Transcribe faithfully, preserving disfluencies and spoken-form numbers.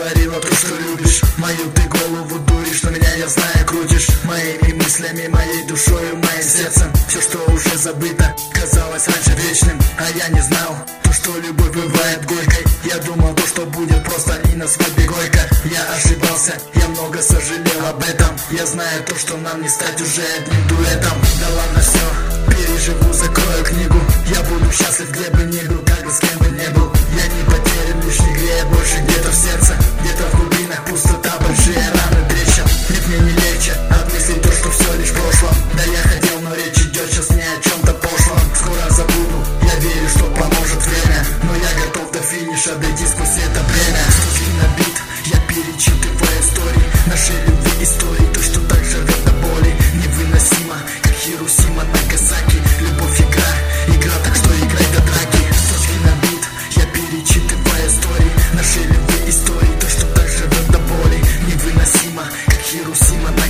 говорила то, что любишь. Мою ты голову дуришь, но меня, я знаю, крутишь. Моими мыслями, моей душою, моим сердцем. Все, что уже забыто, казалось раньше вечным. А я не знал то, что любовь бывает горькой. Я думал то, что будет просто и на свадьбе горько. Я ошибался, я много сожалел об этом. Я знаю то, что нам не стать уже одним дуэтом. Да ладно, все, переживу, закрою книгу. Я буду счастлив, где бы ни был, как бы с кем бы не был. Я не потерян, лишь не греет больше где-то в сердце. Где-то в глубинах пустота, большие раны трещин. Нет, мне не легче отмыслить то, что все лишь в прошлом. Да я хотел, но речь идет сейчас не о чем-то пошлом. Скоро забуду, я верю, что поможет время. Но я готов до финиша дойти сквозь это время. Стуки на бит, я перечитываю истории нашей любви, истории, то, что так живет до боли. Невыносимо, как Хиросима, Нагасаки. Любовь игра, игра, так что играй до драки. Стуки на бит, я перечитываю истории нашей любви, истории, то, что так живет до боли. Невыносимо, как Хиросима, Нагасаки.